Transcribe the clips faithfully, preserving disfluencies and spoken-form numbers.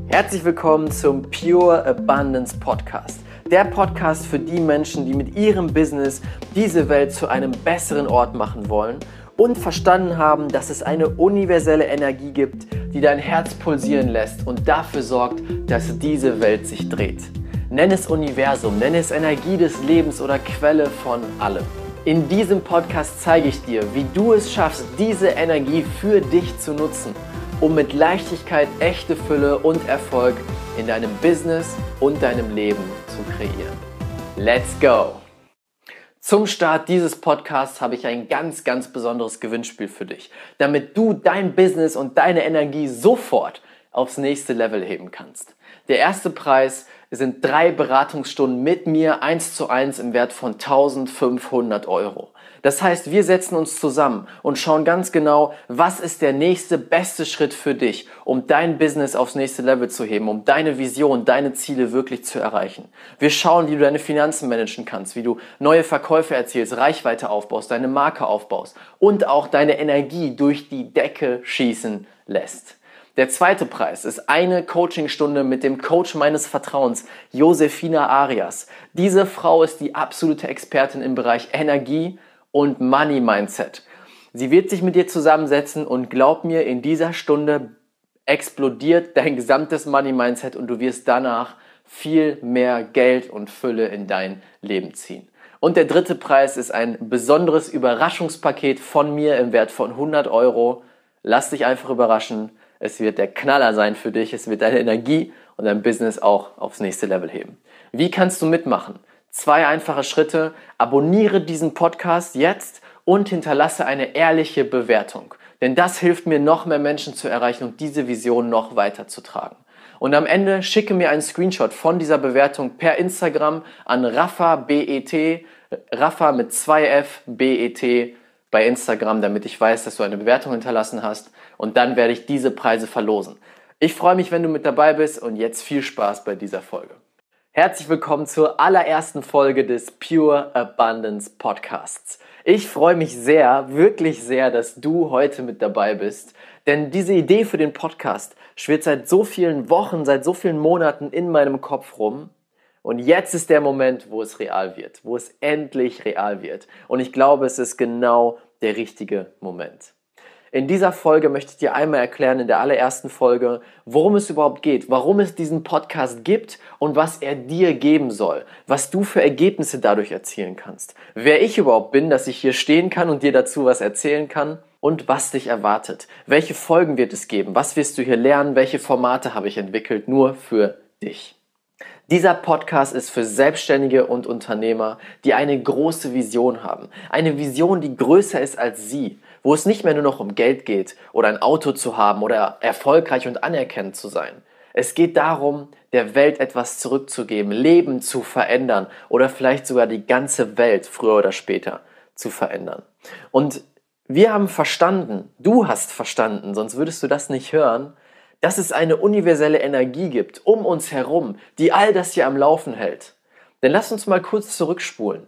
Herzlich willkommen zum Pure Abundance Podcast. Der Podcast für die Menschen, die mit ihrem Business diese Welt zu einem besseren Ort machen wollen und verstanden haben, dass es eine universelle Energie gibt, die dein Herz pulsieren lässt und dafür sorgt, dass diese Welt sich dreht. Nenn es Universum, nenn es Energie des Lebens oder Quelle von allem. In diesem Podcast zeige ich dir, wie du es schaffst, diese Energie für dich zu nutzen, um mit Leichtigkeit echte Fülle und Erfolg in deinem Business und deinem Leben zu kreieren. Let's go! Zum Start dieses Podcasts habe ich ein ganz, ganz besonderes Gewinnspiel für dich, damit du dein Business und deine Energie sofort aufs nächste Level heben kannst. Der erste Preis sind drei Beratungsstunden mit mir eins zu eins im Wert von eintausendfünfhundert Euro. Das heißt, wir setzen uns zusammen und schauen ganz genau, was ist der nächste beste Schritt für dich, um dein Business aufs nächste Level zu heben, um deine Vision, deine Ziele wirklich zu erreichen. Wir schauen, wie du deine Finanzen managen kannst, wie du neue Verkäufe erzielst, Reichweite aufbaust, deine Marke aufbaust und auch deine Energie durch die Decke schießen lässt. Der zweite Preis ist eine Coachingstunde mit dem Coach meines Vertrauens, Josefina Arias. Diese Frau ist die absolute Expertin im Bereich Energie und Money Mindset. Sie wird sich mit dir zusammensetzen und glaub mir, in dieser Stunde explodiert dein gesamtes Money Mindset und du wirst danach viel mehr Geld und Fülle in dein Leben ziehen. Und der dritte Preis ist ein besonderes Überraschungspaket von mir im Wert von hundert Euro. Lass dich einfach überraschen. Es wird der Knaller sein für dich. Es wird deine Energie und dein Business auch aufs nächste Level heben. Wie kannst du mitmachen? Zwei einfache Schritte. Abonniere diesen Podcast jetzt und hinterlasse eine ehrliche Bewertung. Denn das hilft mir, noch mehr Menschen zu erreichen und diese Vision noch weiter zu tragen. Und am Ende schicke mir einen Screenshot von dieser Bewertung per Instagram an Rafa B E T, Rafa mit zwei F B E T bei Instagram, damit ich weiß, dass du eine Bewertung hinterlassen hast. Und dann werde ich diese Preise verlosen. Ich freue mich, wenn du mit dabei bist und jetzt viel Spaß bei dieser Folge. Herzlich willkommen zur allerersten Folge des Pure Abundance Podcasts. Ich freue mich sehr, wirklich sehr, dass du heute mit dabei bist, denn diese Idee für den Podcast schwirrt seit so vielen Wochen, seit so vielen Monaten in meinem Kopf rum. Und jetzt ist der Moment, wo es real wird, wo es endlich real wird. Und ich glaube, es ist genau der richtige Moment. In dieser Folge möchte ich dir einmal erklären, in der allerersten Folge, worum es überhaupt geht, warum es diesen Podcast gibt und was er dir geben soll, was du für Ergebnisse dadurch erzielen kannst, wer ich überhaupt bin, dass ich hier stehen kann und dir dazu was erzählen kann und was dich erwartet. Welche Folgen wird es geben, was wirst du hier lernen, welche Formate habe ich entwickelt, nur für dich. Dieser Podcast ist für Selbstständige und Unternehmer, die eine große Vision haben. Eine Vision, die größer ist als sie, wo es nicht mehr nur noch um Geld geht oder ein Auto zu haben oder erfolgreich und anerkennend zu sein. Es geht darum, der Welt etwas zurückzugeben, Leben zu verändern oder vielleicht sogar die ganze Welt früher oder später zu verändern. Und wir haben verstanden, du hast verstanden, sonst würdest du das nicht hören, dass es eine universelle Energie gibt um uns herum, die all das hier am Laufen hält. Denn lass uns mal kurz zurückspulen.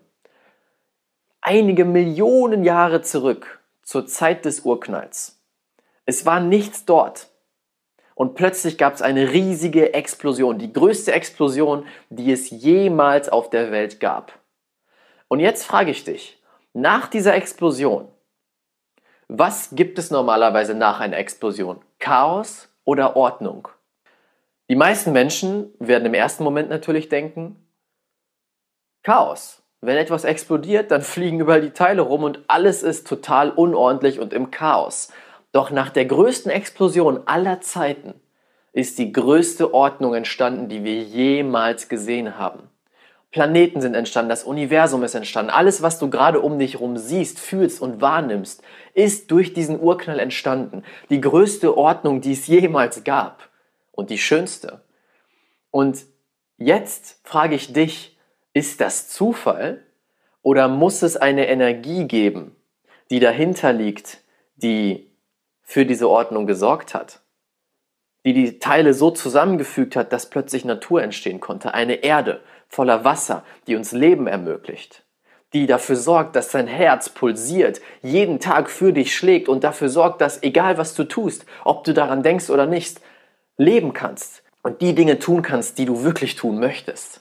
Einige Millionen Jahre zurück, zur Zeit des Urknalls. Es war nichts dort. Und plötzlich gab es eine riesige Explosion, die größte Explosion, die es jemals auf der Welt gab. Und jetzt frage ich dich, nach dieser Explosion, was gibt es normalerweise nach einer Explosion? Chaos oder Ordnung? Die meisten Menschen werden im ersten Moment natürlich denken, Chaos. Wenn etwas explodiert, dann fliegen überall die Teile rum und alles ist total unordentlich und im Chaos. Doch nach der größten Explosion aller Zeiten ist die größte Ordnung entstanden, die wir jemals gesehen haben. Planeten sind entstanden, das Universum ist entstanden. Alles, was du gerade um dich herum siehst, fühlst und wahrnimmst, ist durch diesen Urknall entstanden. Die größte Ordnung, die es jemals gab und die schönste. Und jetzt frage ich dich, ist das Zufall oder muss es eine Energie geben, die dahinter liegt, die für diese Ordnung gesorgt hat? Die die Teile so zusammengefügt hat, dass plötzlich Natur entstehen konnte. Eine Erde voller Wasser, die uns Leben ermöglicht. Die dafür sorgt, dass dein Herz pulsiert, jeden Tag für dich schlägt und dafür sorgt, dass egal was du tust, ob du daran denkst oder nicht, leben kannst. und die Dinge tun kannst, die du wirklich tun möchtest.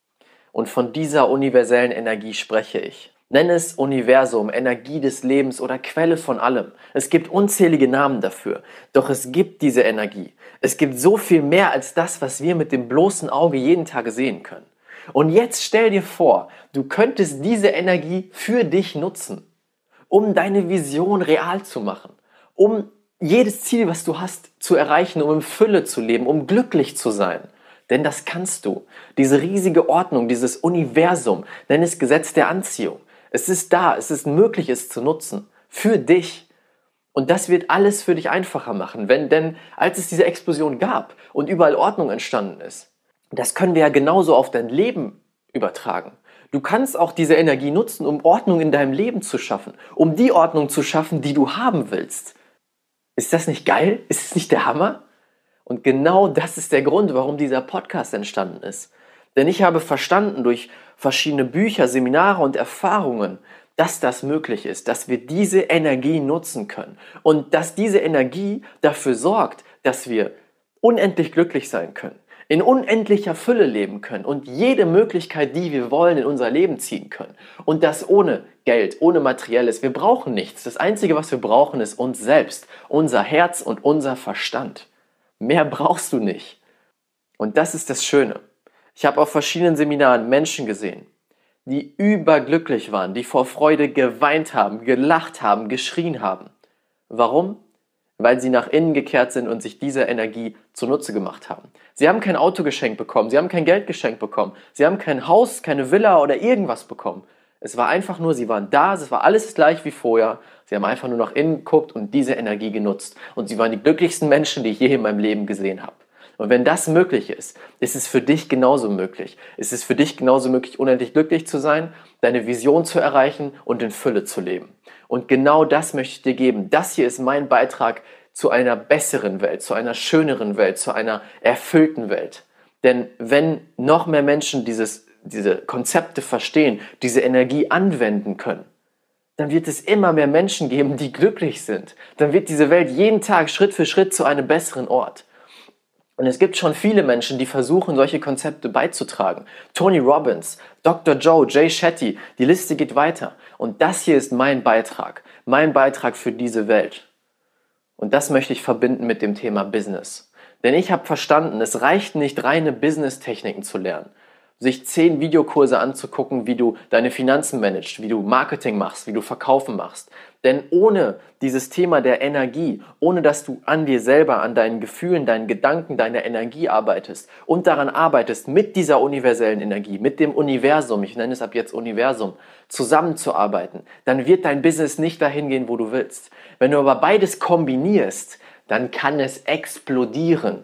Und von dieser universellen Energie spreche ich. Nenn es Universum, Energie des Lebens oder Quelle von allem. Es gibt unzählige Namen dafür. Doch es gibt diese Energie. Es gibt so viel mehr als das, was wir mit dem bloßen Auge jeden Tag sehen können. Und jetzt stell dir vor, du könntest diese Energie für dich nutzen, um deine Vision real zu machen, um jedes Ziel, was du hast, zu erreichen, um in Fülle zu leben, um glücklich zu sein. Denn das kannst du. Diese riesige Ordnung, dieses Universum, nenn es Gesetz der Anziehung. Es ist da, es ist möglich, es zu nutzen. Für dich. Und das wird alles für dich einfacher machen. Wenn, denn als es diese Explosion gab und überall Ordnung entstanden ist, das können wir ja genauso auf dein Leben übertragen. Du kannst auch diese Energie nutzen, um Ordnung in deinem Leben zu schaffen. Um die Ordnung zu schaffen, die du haben willst. Ist das nicht geil? Ist es nicht der Hammer? Und genau das ist der Grund, warum dieser Podcast entstanden ist. Denn ich habe verstanden durch verschiedene Bücher, Seminare und Erfahrungen, dass das möglich ist, dass wir diese Energie nutzen können. Und dass diese Energie dafür sorgt, dass wir unendlich glücklich sein können, in unendlicher Fülle leben können und jede Möglichkeit, die wir wollen, in unser Leben ziehen können. Und das ohne Geld, ohne Materielles. Wir brauchen nichts. Das Einzige, was wir brauchen, ist uns selbst, unser Herz und unser Verstand. Mehr brauchst du nicht. Und das ist das Schöne. Ich habe auf verschiedenen Seminaren Menschen gesehen, die überglücklich waren, die vor Freude geweint haben, gelacht haben, geschrien haben. Warum? Weil sie nach innen gekehrt sind und sich dieser Energie zunutze gemacht haben. Sie haben kein Auto geschenkt bekommen, sie haben kein Geld geschenkt bekommen, sie haben kein Haus, keine Villa oder irgendwas bekommen. Es war einfach nur, sie waren da, es war alles gleich wie vorher. Sie haben einfach nur nach innen geguckt und diese Energie genutzt. Und sie waren die glücklichsten Menschen, die ich je in meinem Leben gesehen habe. Und wenn das möglich ist, ist es für dich genauso möglich. Es ist für dich genauso möglich, unendlich glücklich zu sein, deine Vision zu erreichen und in Fülle zu leben. Und genau das möchte ich dir geben. Das hier ist mein Beitrag zu einer besseren Welt, zu einer schöneren Welt, zu einer erfüllten Welt. Denn wenn noch mehr Menschen dieses, diese Konzepte verstehen, diese Energie anwenden können, dann wird es immer mehr Menschen geben, die glücklich sind. Dann wird diese Welt jeden Tag Schritt für Schritt zu einem besseren Ort. Und es gibt schon viele Menschen, die versuchen, solche Konzepte beizutragen. Tony Robbins, Doktor Joe, Jay Shetty, die Liste geht weiter. Und das hier ist mein Beitrag, mein Beitrag für diese Welt. Und das möchte ich verbinden mit dem Thema Business. Denn ich habe verstanden, es reicht nicht, reine Business-Techniken zu lernen. Sich zehn Videokurse anzugucken, wie du deine Finanzen managst, wie du Marketing machst, wie du Verkaufen machst. Denn ohne dieses Thema der Energie, ohne dass du an dir selber, an deinen Gefühlen, deinen Gedanken, deiner Energie arbeitest und daran arbeitest, mit dieser universellen Energie, mit dem Universum, ich nenne es ab jetzt Universum, zusammenzuarbeiten, dann wird dein Business nicht dahin gehen, wo du willst. Wenn du aber beides kombinierst, dann kann es explodieren.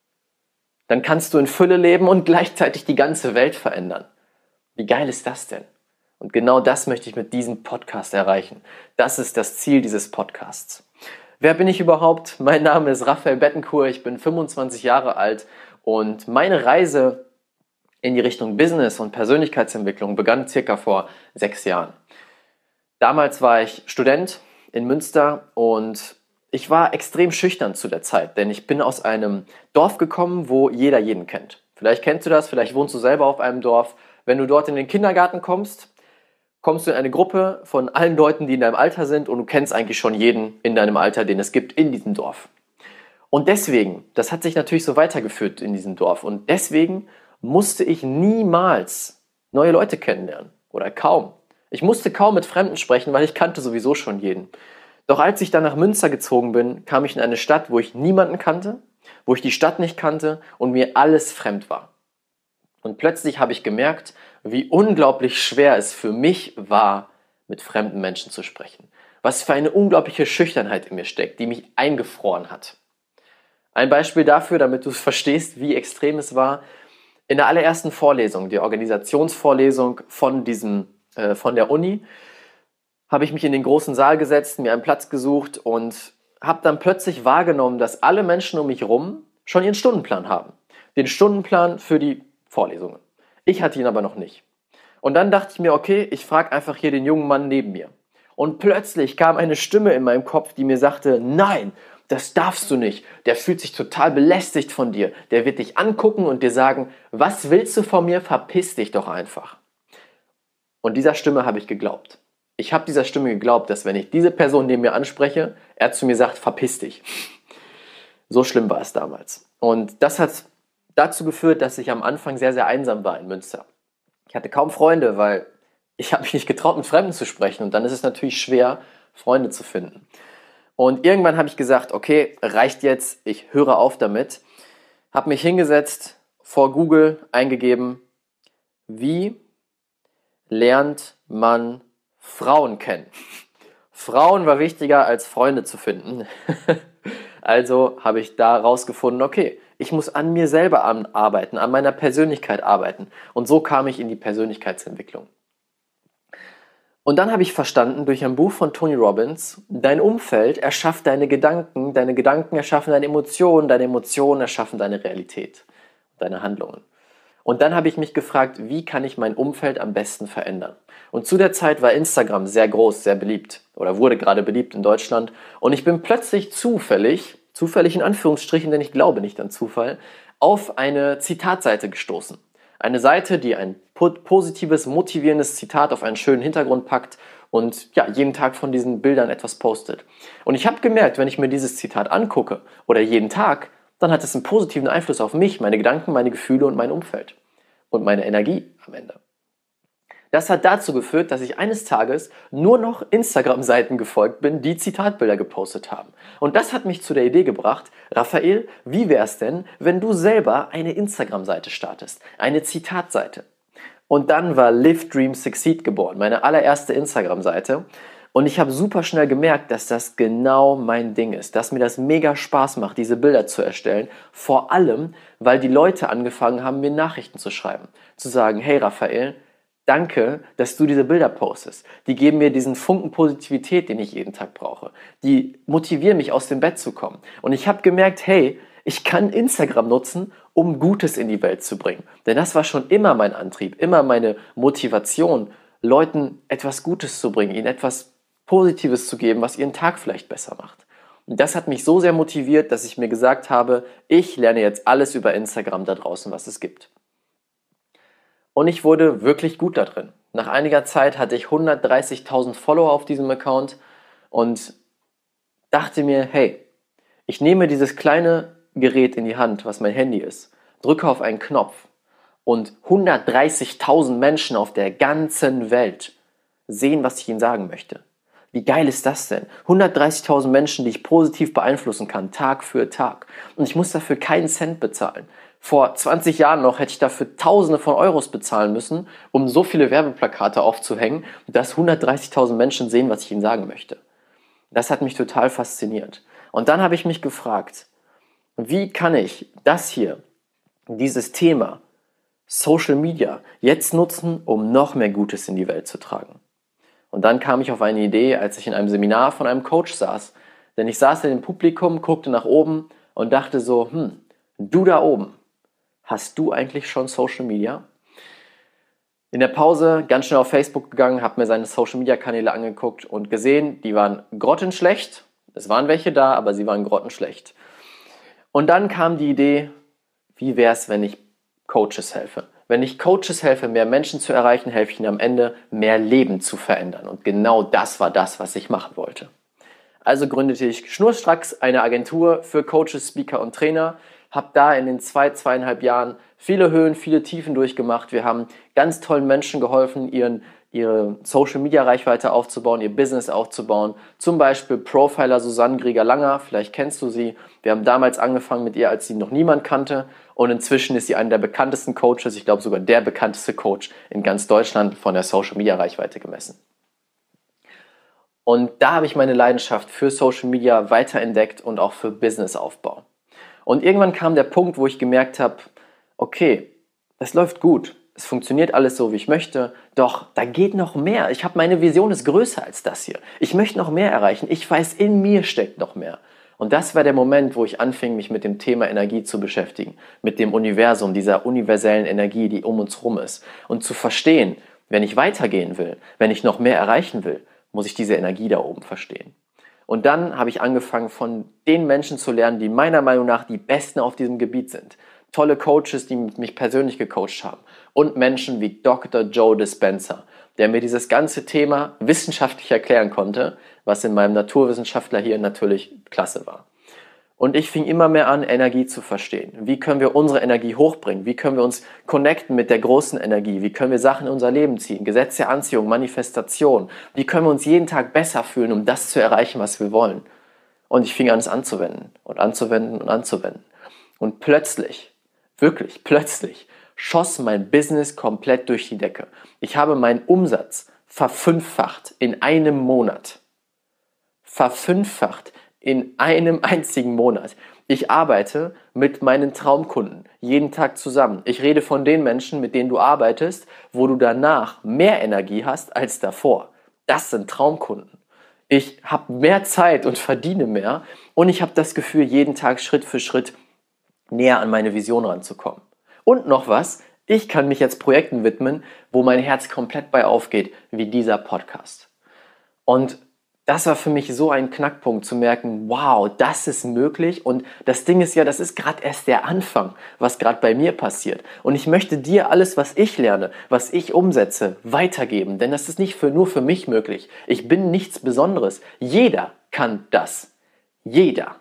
Dann kannst du in Fülle leben und gleichzeitig die ganze Welt verändern. Wie geil ist das denn? Und genau das möchte ich mit diesem Podcast erreichen. Das ist das Ziel dieses Podcasts. Wer bin ich überhaupt? Mein Name ist Raphael Bettencourt, ich bin fünfundzwanzig Jahre alt und meine Reise in die Richtung Business und Persönlichkeitsentwicklung begann circa vor sechs Jahren. Damals war ich Student in Münster und ich war extrem schüchtern zu der Zeit, denn ich bin aus einem Dorf gekommen, wo jeder jeden kennt. Vielleicht kennst du das, vielleicht wohnst du selber auf einem Dorf. Wenn du dort in den Kindergarten kommst, kommst du in eine Gruppe von allen Leuten, die in deinem Alter sind und du kennst eigentlich schon jeden in deinem Alter, den es gibt in diesem Dorf. Und deswegen, das hat sich natürlich so weitergeführt in diesem Dorf und deswegen musste ich niemals neue Leute kennenlernen oder kaum. Ich musste kaum mit Fremden sprechen, weil ich kannte sowieso schon jeden. Doch als ich dann nach Münster gezogen bin, kam ich in eine Stadt, wo ich niemanden kannte, wo ich die Stadt nicht kannte und mir alles fremd war. Und plötzlich habe ich gemerkt, wie unglaublich schwer es für mich war, mit fremden Menschen zu sprechen. Was für eine unglaubliche Schüchternheit in mir steckt, die mich eingefroren hat. Ein Beispiel dafür, damit du verstehst, wie extrem es war. In der allerersten Vorlesung, die Organisationsvorlesung von, diesem, äh, von der Uni, habe ich mich in den großen Saal gesetzt, mir einen Platz gesucht und habe dann plötzlich wahrgenommen, dass alle Menschen um mich herum schon ihren Stundenplan haben. Den Stundenplan für die Vorlesungen. Ich hatte ihn aber noch nicht. Und dann dachte ich mir, okay, ich frage einfach hier den jungen Mann neben mir. Und plötzlich kam eine Stimme in meinem Kopf, die mir sagte, nein, das darfst du nicht. Der fühlt sich total belästigt von dir. Der wird dich angucken und dir sagen, was willst du von mir? Verpiss dich doch einfach. Und dieser Stimme habe ich geglaubt. Ich habe dieser Stimme geglaubt, dass wenn ich diese Person neben mir anspreche, er zu mir sagt, verpiss dich. So schlimm war es damals. Und das hat dazu geführt, dass ich am Anfang sehr, sehr einsam war in Münster. Ich hatte kaum Freunde, weil ich habe mich nicht getraut, mit Fremden zu sprechen. Und dann ist es natürlich schwer, Freunde zu finden. Und irgendwann habe ich gesagt, okay, reicht jetzt, ich höre auf damit. Habe mich hingesetzt, vor Google eingegeben, wie lernt man Frauen kennen? Frauen war wichtiger als Freunde zu finden. Also habe ich da rausgefunden, okay, ich muss an mir selber arbeiten, an meiner Persönlichkeit arbeiten. Und so kam ich in die Persönlichkeitsentwicklung. Und dann habe ich verstanden, durch ein Buch von Tony Robbins, dein Umfeld erschafft deine Gedanken, deine Gedanken erschaffen deine Emotionen, deine Emotionen erschaffen deine Realität, deine Handlungen. Und dann habe ich mich gefragt, wie kann ich mein Umfeld am besten verändern? Und zu der Zeit war Instagram sehr groß, sehr beliebt oder wurde gerade beliebt in Deutschland. Und ich bin plötzlich zufällig, zufällig in Anführungsstrichen, denn ich glaube nicht an Zufall, auf eine Zitatseite gestoßen. Eine Seite, die ein positives, motivierendes Zitat auf einen schönen Hintergrund packt und ja, jeden Tag von diesen Bildern etwas postet. Und ich habe gemerkt, wenn ich mir dieses Zitat angucke oder jeden Tag, dann hat es einen positiven Einfluss auf mich, meine Gedanken, meine Gefühle und mein Umfeld und meine Energie am Ende. Das hat dazu geführt, dass ich eines Tages nur noch Instagram-Seiten gefolgt bin, die Zitatbilder gepostet haben. Und das hat mich zu der Idee gebracht, Raphael, wie wäre es denn, wenn du selber eine Instagram-Seite startest, eine Zitatseite? Und dann war Live, Dream, Succeed geboren, meine allererste Instagram-Seite. Und ich habe super schnell gemerkt, dass das genau mein Ding ist, dass mir das mega Spaß macht, diese Bilder zu erstellen. Vor allem, weil die Leute angefangen haben, mir Nachrichten zu schreiben. Zu sagen, hey Raphael, danke, dass du diese Bilder postest. Die geben mir diesen Funken Positivität, den ich jeden Tag brauche. Die motivieren mich, aus dem Bett zu kommen. Und ich habe gemerkt, hey, ich kann Instagram nutzen, um Gutes in die Welt zu bringen. Denn das war schon immer mein Antrieb, immer meine Motivation, Leuten etwas Gutes zu bringen, ihnen etwas Positives zu geben, was ihren Tag vielleicht besser macht. Und das hat mich so sehr motiviert, dass ich mir gesagt habe, ich lerne jetzt alles über Instagram da draußen, was es gibt. Und ich wurde wirklich gut da drin. Nach einiger Zeit hatte ich hundertdreißigtausend Follower auf diesem Account und dachte mir, hey, ich nehme dieses kleine Gerät in die Hand, was mein Handy ist, drücke auf einen Knopf und hundertdreißigtausend Menschen auf der ganzen Welt sehen, was ich ihnen sagen möchte. Wie geil ist das denn? hundertdreißigtausend Menschen, die ich positiv beeinflussen kann, Tag für Tag. Und ich muss dafür keinen Cent bezahlen. Vor zwanzig Jahren noch hätte ich dafür Tausende von Euros bezahlen müssen, um so viele Werbeplakate aufzuhängen, dass hundertdreißigtausend Menschen sehen, was ich ihnen sagen möchte. Das hat mich total fasziniert. Und dann habe ich mich gefragt, wie kann ich das hier, dieses Thema Social Media, jetzt nutzen, um noch mehr Gutes in die Welt zu tragen? Und dann kam ich auf eine Idee, als ich in einem Seminar von einem Coach saß. Denn ich saß in dem Publikum, guckte nach oben und dachte so, hm, du da oben, hast du eigentlich schon Social Media? In der Pause ganz schnell auf Facebook gegangen, habe mir seine Social Media Kanäle angeguckt und gesehen, die waren grottenschlecht. Es waren welche da, aber sie waren grottenschlecht. Und dann kam die Idee, wie wäre es, wenn ich Coaches helfe? Wenn ich Coaches helfe, mehr Menschen zu erreichen, helfe ich ihnen am Ende, mehr Leben zu verändern. Und genau das war das, was ich machen wollte. Also gründete ich schnurstracks eine Agentur für Coaches, Speaker und Trainer, habe da in den zwei, zweieinhalb Jahren viele Höhen, viele Tiefen durchgemacht. Wir haben ganz tollen Menschen geholfen, ihren, ihre Social-Media-Reichweite aufzubauen, ihr Business aufzubauen. Zum Beispiel Profiler Susanne Grieger-Langer, vielleicht kennst du sie. Wir haben damals angefangen mit ihr, als sie noch niemand kannte. Und inzwischen ist sie eine der bekanntesten Coaches, ich glaube sogar der bekannteste Coach in ganz Deutschland von der Social-Media-Reichweite gemessen. Und da habe ich meine Leidenschaft für Social Media weiterentdeckt und auch für Businessaufbau. Und irgendwann kam der Punkt, wo ich gemerkt habe, okay, es läuft gut, es funktioniert alles so, wie ich möchte, doch da geht noch mehr. Ich habe meine Vision ist größer als das hier. Ich möchte noch mehr erreichen. Ich weiß, in mir steckt noch mehr. Und das war der Moment, wo ich anfing, mich mit dem Thema Energie zu beschäftigen, mit dem Universum, dieser universellen Energie, die um uns herum ist. Und zu verstehen, wenn ich weitergehen will, wenn ich noch mehr erreichen will, muss ich diese Energie da oben verstehen. Und dann habe ich angefangen, von den Menschen zu lernen, die meiner Meinung nach die Besten auf diesem Gebiet sind. Tolle Coaches, die mich persönlich gecoacht haben. Und Menschen wie Doktor Joe Dispenza, der mir dieses ganze Thema wissenschaftlich erklären konnte, was in meinem Naturwissenschaftler hier natürlich klasse war. Und ich fing immer mehr an, Energie zu verstehen. Wie können wir unsere Energie hochbringen? Wie können wir uns connecten mit der großen Energie? Wie können wir Sachen in unser Leben ziehen? Gesetz der Anziehung, Manifestation. Wie können wir uns jeden Tag besser fühlen, um das zu erreichen, was wir wollen? Und ich fing an, es anzuwenden und anzuwenden und anzuwenden. Und plötzlich, wirklich plötzlich, schoss mein Business komplett durch die Decke. Ich habe meinen Umsatz verfünffacht in einem Monat. Verfünffacht. In einem einzigen Monat. Ich arbeite mit meinen Traumkunden jeden Tag zusammen. Ich rede von den Menschen, mit denen du arbeitest, wo du danach mehr Energie hast als davor. Das sind Traumkunden. Ich habe mehr Zeit und verdiene mehr und ich habe das Gefühl, jeden Tag Schritt für Schritt näher an meine Vision ranzukommen. Und noch was, ich kann mich jetzt Projekten widmen, wo mein Herz komplett bei aufgeht, wie dieser Podcast. Und das war für mich so ein Knackpunkt zu merken, wow, das ist möglich und das Ding ist ja, das ist gerade erst der Anfang, was gerade bei mir passiert. Und ich möchte dir alles, was ich lerne, was ich umsetze, weitergeben, denn das ist nicht für, nur für mich möglich. Ich bin nichts Besonderes. Jeder kann das. Jeder.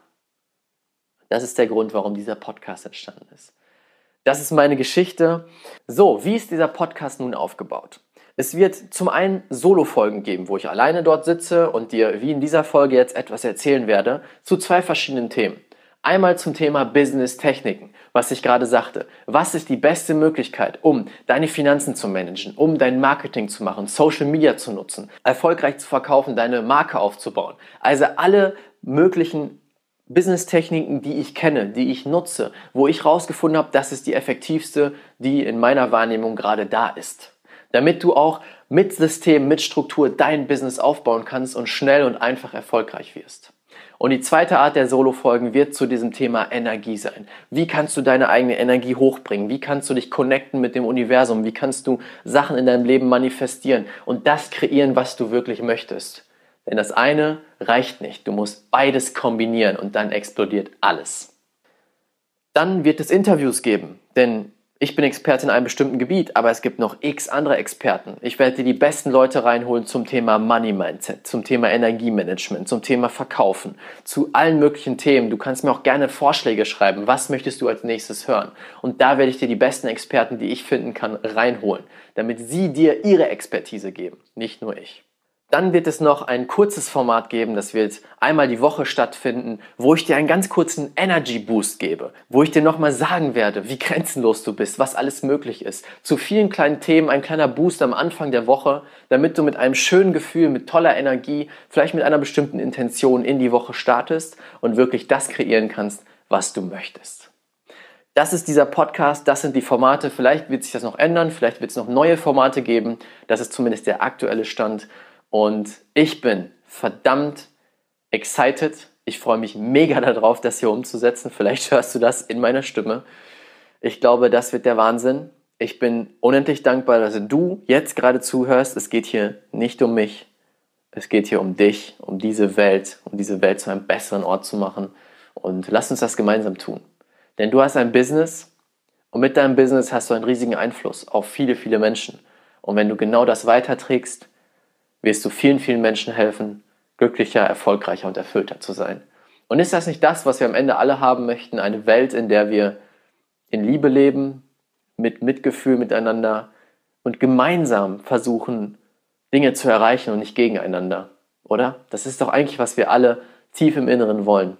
Das ist der Grund, warum dieser Podcast entstanden ist. Das ist meine Geschichte. So, wie ist dieser Podcast nun aufgebaut? Es wird zum einen Solo-Folgen geben, wo ich alleine dort sitze und dir, wie in dieser Folge jetzt, etwas erzählen werde, zu zwei verschiedenen Themen. Einmal zum Thema Business-Techniken, was ich gerade sagte. Was ist die beste Möglichkeit, um deine Finanzen zu managen, um dein Marketing zu machen, Social Media zu nutzen, erfolgreich zu verkaufen, deine Marke aufzubauen. Also alle möglichen Business-Techniken, die ich kenne, die ich nutze, wo ich rausgefunden habe, das ist die effektivste, die in meiner Wahrnehmung gerade da ist. Damit du auch mit System, mit Struktur dein Business aufbauen kannst und schnell und einfach erfolgreich wirst. Und die zweite Art der Solo-Folgen wird zu diesem Thema Energie sein. Wie kannst du deine eigene Energie hochbringen? Wie kannst du dich connecten mit dem Universum? Wie kannst du Sachen in deinem Leben manifestieren und das kreieren, was du wirklich möchtest? Denn das eine reicht nicht. Du musst beides kombinieren und dann explodiert alles. Dann wird es Interviews geben, denn ich bin Experte in einem bestimmten Gebiet, aber es gibt noch x andere Experten. Ich werde dir die besten Leute reinholen zum Thema Money Mindset, zum Thema Energiemanagement, zum Thema Verkaufen, zu allen möglichen Themen. Du kannst mir auch gerne Vorschläge schreiben. Was möchtest du als nächstes hören? Und da werde ich dir die besten Experten, die ich finden kann, reinholen, damit sie dir ihre Expertise geben, nicht nur ich. Dann wird es noch ein kurzes Format geben, das wird einmal die Woche stattfinden, wo ich dir einen ganz kurzen Energy Boost gebe, wo ich dir nochmal sagen werde, wie grenzenlos du bist, was alles möglich ist. Zu vielen kleinen Themen ein kleiner Boost am Anfang der Woche, damit du mit einem schönen Gefühl, mit toller Energie, vielleicht mit einer bestimmten Intention in die Woche startest und wirklich das kreieren kannst, was du möchtest. Das ist dieser Podcast, das sind die Formate. Vielleicht wird sich das noch ändern, vielleicht wird es noch neue Formate geben. Das ist zumindest der aktuelle Stand. Und ich bin verdammt excited. Ich freue mich mega darauf, das hier umzusetzen. Vielleicht hörst du das in meiner Stimme. Ich glaube, das wird der Wahnsinn. Ich bin unendlich dankbar, dass du jetzt gerade zuhörst. Es geht hier nicht um mich. Es geht hier um dich, um diese Welt, um diese Welt zu einem besseren Ort zu machen. Und lass uns das gemeinsam tun. Denn du hast ein Business und mit deinem Business hast du einen riesigen Einfluss auf viele, viele Menschen. Und wenn du genau das weiterträgst, wirst du vielen, vielen Menschen helfen, glücklicher, erfolgreicher und erfüllter zu sein. Und ist das nicht das, was wir am Ende alle haben möchten? Eine Welt, in der wir in Liebe leben, mit Mitgefühl miteinander und gemeinsam versuchen, Dinge zu erreichen und nicht gegeneinander, oder? Das ist doch eigentlich, was wir alle tief im Inneren wollen.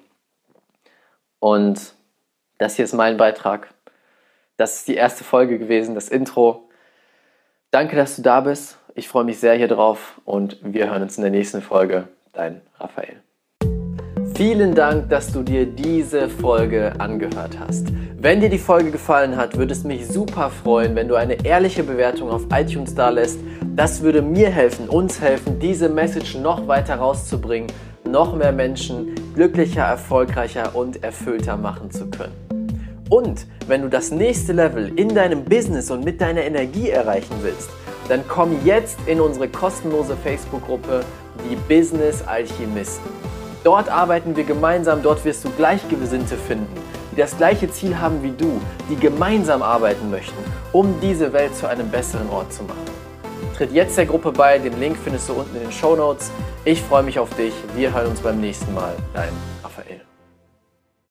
Und das hier ist mein Beitrag. Das ist die erste Folge gewesen, das Intro. Danke, dass du da bist. Ich freue mich sehr hier drauf und wir hören uns in der nächsten Folge. Dein Raphael. Vielen Dank, dass du dir diese Folge angehört hast. Wenn dir die Folge gefallen hat, würde es mich super freuen, wenn du eine ehrliche Bewertung auf iTunes dalässt. Das würde mir helfen, uns helfen, diese Message noch weiter rauszubringen, noch mehr Menschen glücklicher, erfolgreicher und erfüllter machen zu können. Und wenn du das nächste Level in deinem Business und mit deiner Energie erreichen willst, dann komm jetzt in unsere kostenlose Facebook-Gruppe Die Business Alchemisten. Dort arbeiten wir gemeinsam, dort wirst du Gleichgesinnte finden, die das gleiche Ziel haben wie du, die gemeinsam arbeiten möchten, um diese Welt zu einem besseren Ort zu machen. Tritt jetzt der Gruppe bei, den Link findest du unten in den Shownotes. Ich freue mich auf dich, wir hören uns beim nächsten Mal. Dein Raphael.